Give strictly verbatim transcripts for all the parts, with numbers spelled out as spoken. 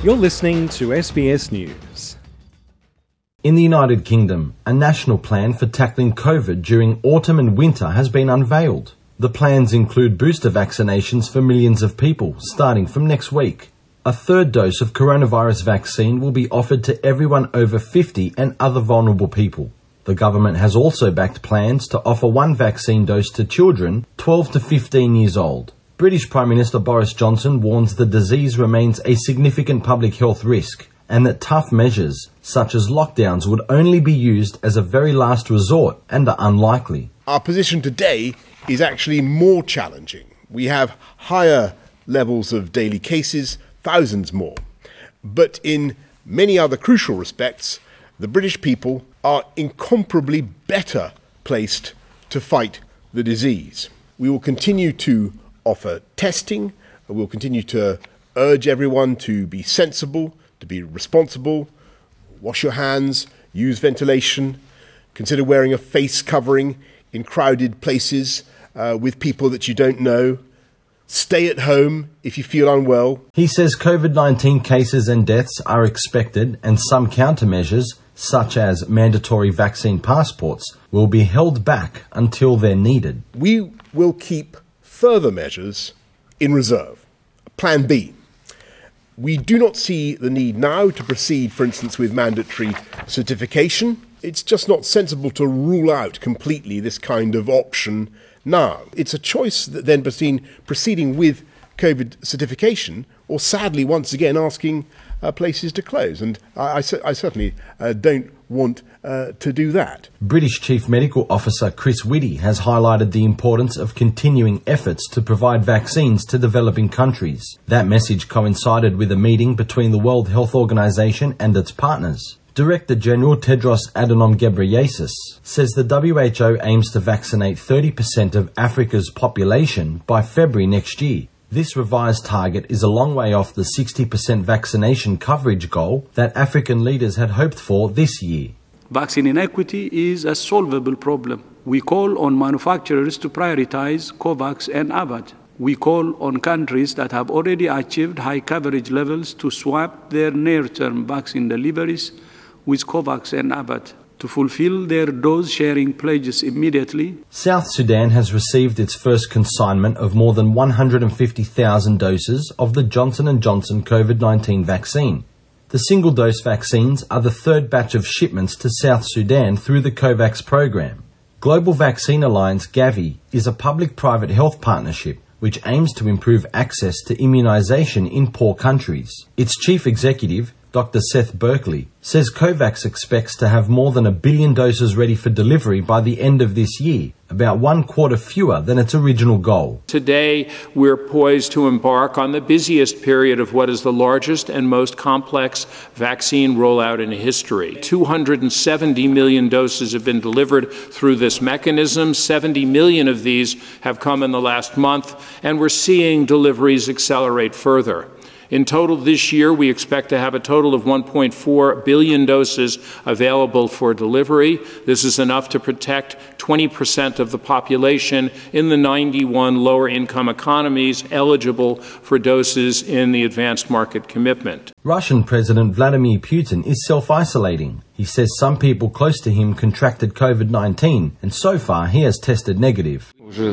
You're listening to S B S News. In the United Kingdom, a national plan for tackling COVID during autumn and winter has been unveiled. The plans include booster vaccinations for millions of people, starting from next week. A third dose of coronavirus vaccine will be offered to everyone over fifty and other vulnerable people. The government has also backed plans to offer one vaccine dose to children twelve to fifteen years old. British Prime Minister Boris Johnson warns the disease remains a significant public health risk and that tough measures, such as lockdowns, would only be used as a very last resort and are unlikely. Our position today is actually more challenging. We have higher levels of daily cases, thousands more. But in many other crucial respects, the British people are incomparably better placed to fight the disease. We will continue to offer testing. We'll continue to urge everyone to be sensible, to be responsible, wash your hands, use ventilation, consider wearing a face covering in crowded places uh, with people that you don't know. Stay at home if you feel unwell. He says COVID nineteen cases and deaths are expected and some countermeasures, such as mandatory vaccine passports, will be held back until they're needed. We will keep further measures in reserve. Plan B. We do not see the need now to proceed, for instance, with mandatory certification. It's just not sensible to rule out completely this kind of option now. It's a choice that then between proceeding with COVID certification or sadly once again asking uh, places to close. And I, I, I certainly uh, don't want uh, to do that. British Chief Medical Officer Chris Whitty has highlighted the importance of continuing efforts to provide vaccines to developing countries. That message coincided with a meeting between the World Health Organization and its partners. Director General Tedros Adhanom Ghebreyesus says the W H O aims to vaccinate thirty percent of Africa's population by February next year. This revised target is a long way off the sixty percent vaccination coverage goal that African leaders had hoped for this year. Vaccine inequity is a solvable problem. We call on manufacturers to prioritize COVAX and AVAD. We call on countries that have already achieved high coverage levels to swap their near-term vaccine deliveries with COVAX and AVAD to fulfill their dose-sharing pledges immediately. South Sudan has received its first consignment of more than one hundred fifty thousand doses of the Johnson and Johnson COVID nineteen vaccine. The single-dose vaccines are the third batch of shipments to South Sudan through the COVAX program. Global Vaccine Alliance Gavi is a public-private health partnership which aims to improve access to immunization in poor countries. Its chief executive, Doctor Seth Berkley, says COVAX expects to have more than a billion doses ready for delivery by the end of this year, about one quarter fewer than its original goal. Today, we're poised to embark on the busiest period of what is the largest and most complex vaccine rollout in history. two hundred seventy million doses have been delivered through this mechanism. seventy million of these have come in the last month, and we're seeing deliveries accelerate further. In total this year, we expect to have a total of one point four billion doses available for delivery. This is enough to protect twenty percent of the population in the ninety-one lower-income economies eligible for doses in the advanced market commitment. Russian President Vladimir Putin is self-isolating. He says some people close to him contracted COVID nineteen, and so far he has tested negative.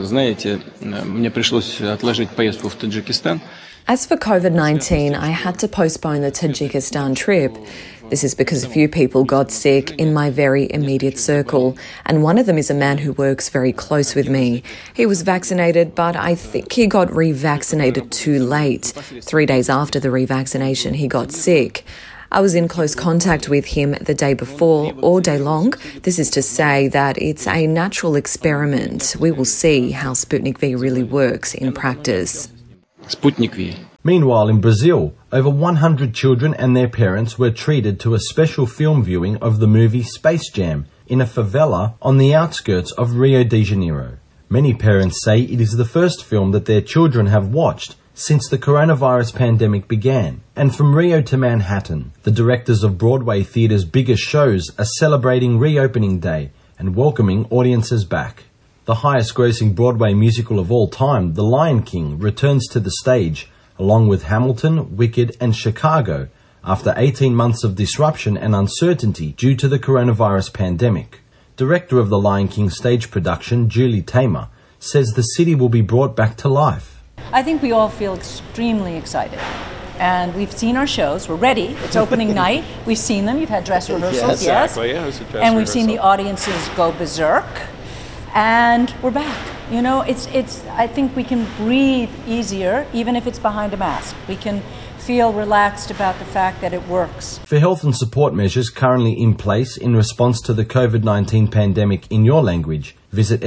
As for COVID nineteen, I had to postpone the Tajikistan trip. This is because a few people got sick in my very immediate circle, and one of them is a man who works very close with me. He was vaccinated, but I think he got revaccinated too late. Three days after the revaccination, he got sick. I was in close contact with him the day before, all day long. This is to say that it's a natural experiment. We will see how Sputnik V really works in practice. Sputnik V. Meanwhile, in Brazil, over one hundred children and their parents were treated to a special film viewing of the movie Space Jam in a favela on the outskirts of Rio de Janeiro. Many parents say it is the first film that their children have watched since the coronavirus pandemic began. And from Rio to Manhattan, the directors of Broadway Theatre's biggest shows are celebrating reopening day and welcoming audiences back. The highest-grossing Broadway musical of all time, The Lion King, returns to the stage, along with Hamilton, Wicked and Chicago, after eighteen months of disruption and uncertainty due to the coronavirus pandemic. Director of the Lion King stage production, Julie Tamer, says the city will be brought back to life. I think we all feel extremely excited. And we've seen our shows. We're ready. It's opening night. We've seen them. You've had dress rehearsals, yeah, exactly. yes. Yeah, it was a dress and we've rehearsal. seen the audiences go berserk. And we're back. You know, it's it's. I think we can breathe easier, even if it's behind a mask. We can feel relaxed about the fact that it works. For health and support measures currently in place in response to the COVID nineteen pandemic in your language, visit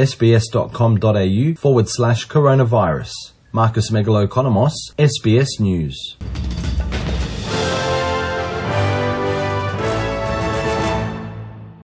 sbs.com.au forward slash coronavirus. Marcus Megalokonomos, S B S News.